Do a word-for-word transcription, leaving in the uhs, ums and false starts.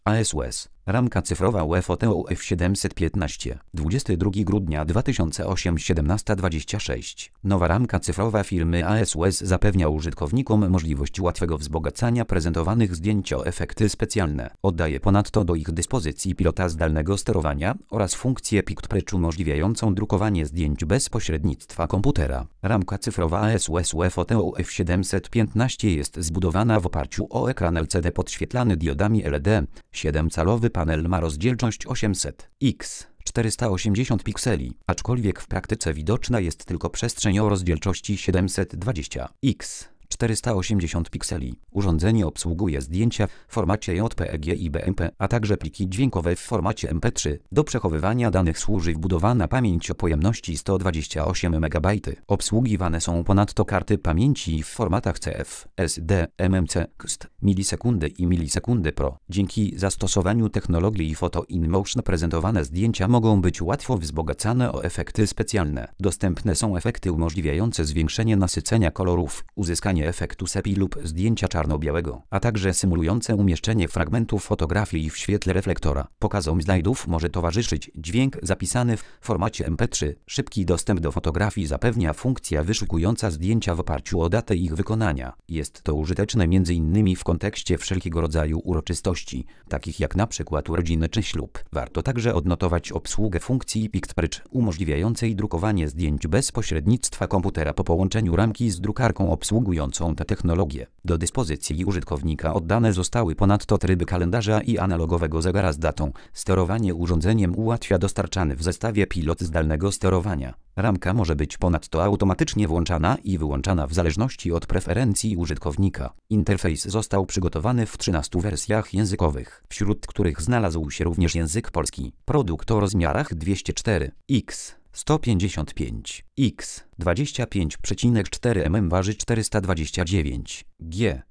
A S U S. Ramka cyfrowa U E F O T O F siedemset piętnaście. dwudziestego drugiego grudnia dwa tysiące ósmego, siedemnasta dwadzieścia sześć. Nowa ramka cyfrowa firmy A S U S zapewnia użytkownikom możliwość łatwego wzbogacania prezentowanych zdjęć o efekty specjalne. Oddaje ponadto do ich dyspozycji pilota zdalnego sterowania oraz funkcję PictBridge umożliwiającą drukowanie zdjęć bez pośrednictwa komputera. Ramka cyfrowa A S U S U E F O T O F siedemset piętnaście jest zbudowana w oparciu o ekran L C D podświetlany diodami L E D. siedemcalowy panel ma rozdzielczość osiemset na czterysta osiemdziesiąt pikseli, aczkolwiek w praktyce widoczna jest tylko przestrzeń o rozdzielczości siedemset dwadzieścia na czterysta osiemdziesiąt pikseli. Urządzenie obsługuje zdjęcia w formacie J P G i B M P, a także pliki dźwiękowe w formacie M P trzy. Do przechowywania danych służy wbudowana pamięć o pojemności sto dwadzieścia osiem megabajtów. Obsługiwane są ponadto karty pamięci w formatach C F, S D, M M C, X T, milisekundy i milisekundy Pro. Dzięki zastosowaniu technologii Photo in Motion prezentowane zdjęcia mogą być łatwo wzbogacane o efekty specjalne. Dostępne są efekty umożliwiające zwiększenie nasycenia kolorów, uzyskanie efektu sepii lub zdjęcia czarno-białego, a także symulujące umieszczenie fragmentów fotografii w świetle reflektora. Pokazom slajdów może towarzyszyć dźwięk zapisany w formacie M P trzy. Szybki dostęp do fotografii zapewnia funkcja wyszukująca zdjęcia w oparciu o datę ich wykonania. Jest to użyteczne między innymi w kontekście wszelkiego rodzaju uroczystości, takich jak na przykład urodziny czy ślub. Warto także odnotować obsługę funkcji PictBridge umożliwiającej drukowanie zdjęć bez pośrednictwa komputera po połączeniu ramki z drukarką obsługującą tę technologię. Do dyspozycji użytkownika oddane zostały ponadto tryby kalendarza i analogowego zegara z datą. Sterowanie urządzeniem ułatwia dostarczany w zestawie pilot zdalnego sterowania. Ramka może być ponadto automatycznie włączana i wyłączana w zależności od preferencji użytkownika. Interfejs został przygotowany w trzynastu wersjach językowych, wśród których znalazł się również język polski. Produkt o rozmiarach dwieście cztery na sto pięćdziesiąt pięć na dwadzieścia pięć przecinek cztery milimetra waży czterysta dwadzieścia dziewięć gramy.